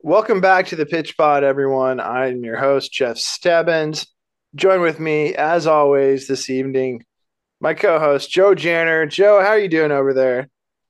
Welcome back to the Pitch Pod, everyone. I'm your host, Jeff Stebbins. Join with me, as always, this evening, my co-host, Joe Janner. Joe, how are you doing over there?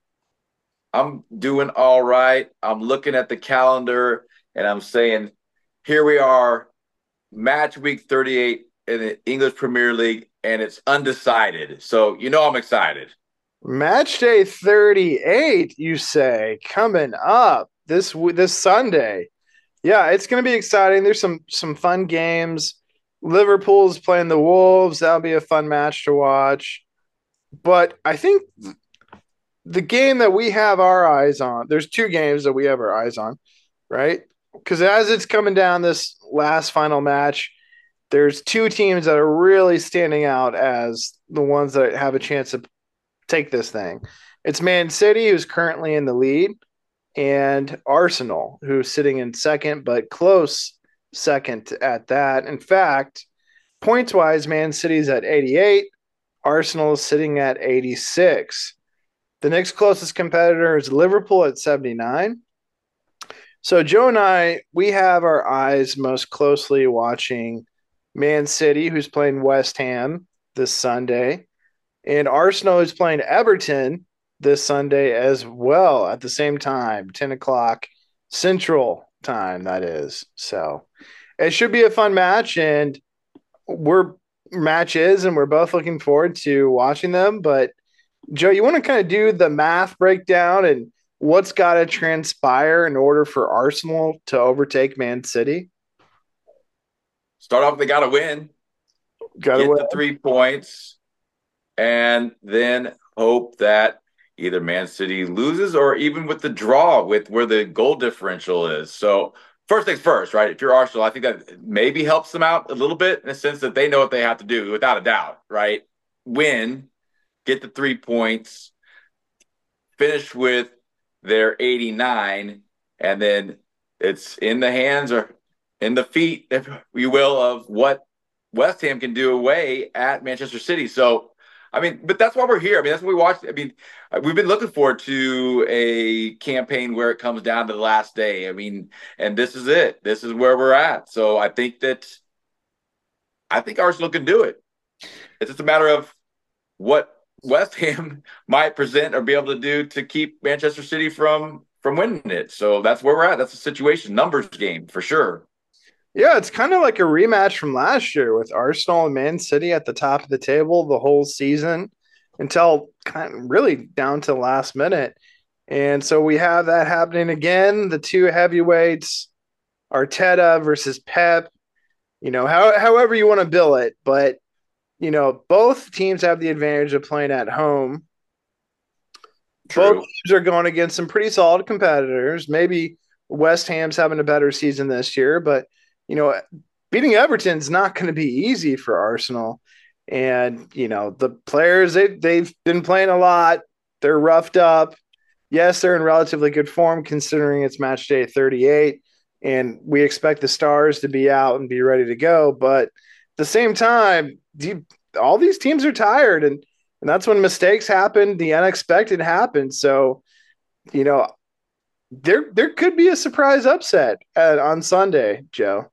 I'm doing all right. I'm looking at the calendar and I'm saying, here we are, match week 38 in the English Premier League, and it's undecided. So, I'm excited. Match day 38, you say, coming up this Sunday. Yeah, it's going to be exciting. There's some fun games. Liverpool's playing the Wolves. That'll be a fun match to watch. But I think the game that we have our eyes on, there's two games that we have our eyes on, right? Because as it's coming down this last final match, there's two teams that are really standing out as the ones that have a chance to take this thing. It's Man City, who's currently in the lead, and Arsenal, who's sitting in second, but close second at that. In fact, points wise, Man City's at 88, Arsenal is sitting at 86. The next closest competitor is Liverpool at 79. So Joe and I, we have our eyes most closely watching Man City, who's playing West Ham this Sunday, and Arsenal is playing Everton this Sunday as well at the same time, 10 o'clock Central Time, that is. So it should be a fun match, and we're matches, and we're both looking forward to watching them. But Joe, you want to kind of do the math breakdown and what's got to transpire in order for Arsenal to overtake Man City? Start off, they got to win, Got to get win. the 3 points, and then hope that either Man City loses or even with the draw with where the goal differential is. So, first things first, right? If you're Arsenal, I think that maybe helps them out a little bit in the sense that they know what they have to do without a doubt, right? Win, get the 3 points, finish with their 89, and then it's in the hands or in the feet, if you will, of what West Ham can do away at Manchester City. So, I mean, but that's why we're here. I mean, that's what we watched. I mean, we've been looking forward to a campaign where it comes down to the last day. I mean, and this is it. This is where we're at. So I think Arsenal can do it. It's just a matter of what West Ham might present or be able to do to keep Manchester City from winning it. So that's where we're at. That's the situation. Numbers game for sure. Yeah, it's kind of like a rematch from last year with Arsenal and Man City at the top of the table the whole season until kind of really down to the last minute. And so we have that happening again. The two heavyweights, Arteta versus Pep, however you want to bill it. But, both teams have the advantage of playing at home. Both True. teams are going against some pretty solid competitors. Maybe West Ham's having a better season this year, but you know, beating Everton's not going to be easy for Arsenal. And the players they've been playing a lot. They're roughed up. Yes, they're in relatively good form considering it's match day 38, and we expect the stars to be out and be ready to go. But at the same time, all these teams are tired, and that's when mistakes happen, the unexpected happens. So, you know, there could be a surprise upset on Sunday, Joe.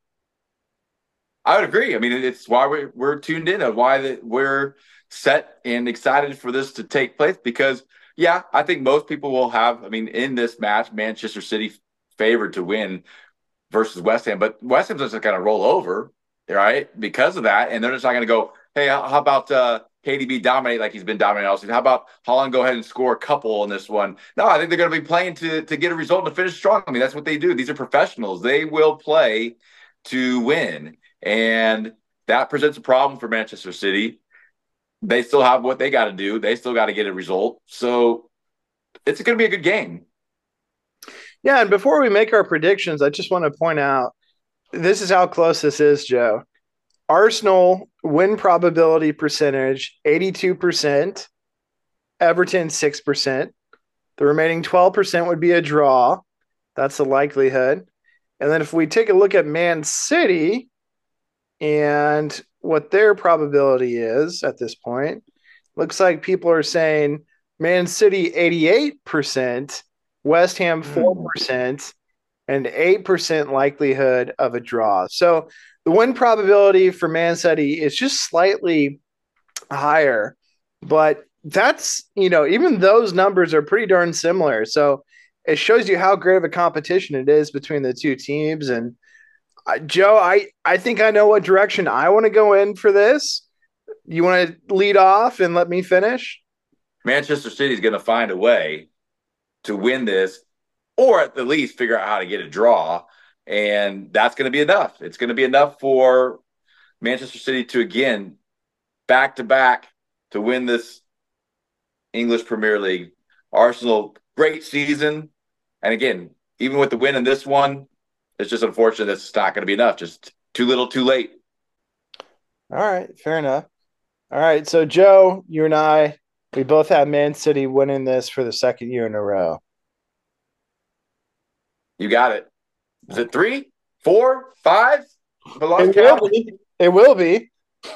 I would agree. I mean, it's why we're tuned in, and why that we're set and excited for this to take place. Because, yeah, I think most people will have. I mean, in this match, Manchester City favored to win versus West Ham, but West Ham's just going to roll over, right? Because of that, and they're just not going to go, hey, how about KDB dominate like he's been dominating all season? How about Holland go ahead and score a couple in this one? No, I think they're going to be playing to get a result and to finish strong. I mean, that's what they do. These are professionals. They will play to win, and that presents a problem for Manchester City. They still have what they got to do. They still got to get a result. So it's going to be a good game. Yeah, and before we make our predictions, I just want to point out this is how close this is, Joe. Arsenal win probability percentage 82%, Everton 6%. The remaining 12% would be a draw. That's the likelihood. And then if we take a look at Man City and what their probability is at this point, looks like people are saying Man City 88%, West Ham Hmm. 4%, and 8% likelihood of a draw. So the win probability for Man City is just slightly higher, but that's, even those numbers are pretty darn similar. So it shows you how great of a competition it is between the two teams. And Joe, I think I know what direction I want to go in for this. You want to lead off and let me finish? Manchester City is going to find a way to win this, or at the least figure out how to get a draw. And that's going to be enough. It's going to be enough for Manchester City to, again, back to back to win this English Premier League. Arsenal, great season. And again, even with the win in this one, it's just unfortunate that it's not going to be enough. Just too little, too late. All right, fair enough. All right, so Joe, you and I, we both have Man City winning this for the second year in a row. You got it. Is it 3, 4, 5? It will be.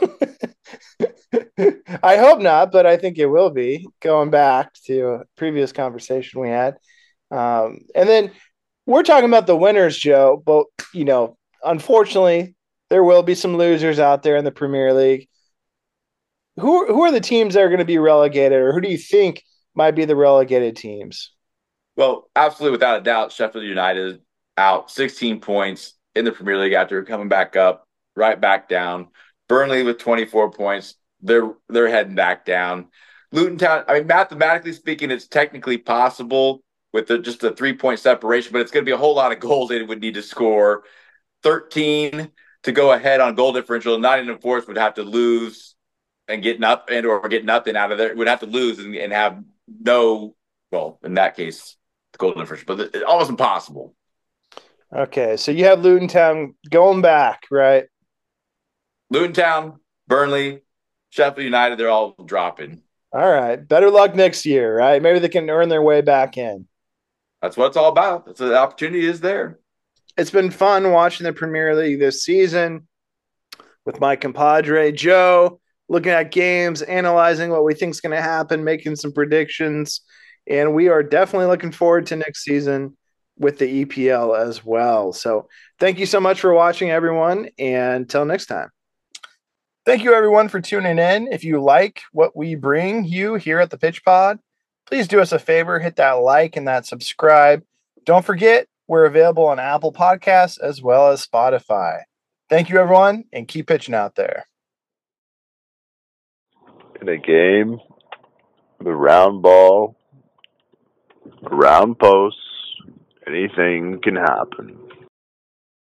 I hope not, but I think it will be. Going back to a previous conversation we had, and then we're talking about the winners, Joe. But unfortunately, there will be some losers out there in the Premier League. Who are the teams that are going to be relegated, or who do you think might be the relegated teams? Well, absolutely, without a doubt, Sheffield United out 16 points in the Premier League after coming back up, right back down. Burnley with 24 points. They're heading back down. Luton Town, I mean, mathematically speaking, it's technically possible with just a 3-point separation, but it's going to be a whole lot of goals they would need to score. 13 to go ahead on goal differential. Nottingham Forest would have to lose and get nothing out of there. Would have to lose and have no, well, in that case, the goal differential, but it's almost impossible. Okay, so you have Luton Town going back, right? Luton Town, Burnley, Sheffield United, they're all dropping. All right. Better luck next year, right? Maybe they can earn their way back in. That's what it's all about. That's the opportunity is there. It's been fun watching the Premier League this season with my compadre Joe, looking at games, analyzing what we think is going to happen, making some predictions. And we are definitely looking forward to next season with the EPL as well. So thank you so much for watching, everyone. And until next time. Thank you, everyone, for tuning in. If you like what we bring you here at the Pitch Pod, please do us a favor, hit that like and that subscribe. Don't forget, we're available on Apple Podcasts as well as Spotify. Thank you, everyone, and keep pitching out there. In a game with a round ball, a round post, anything can happen.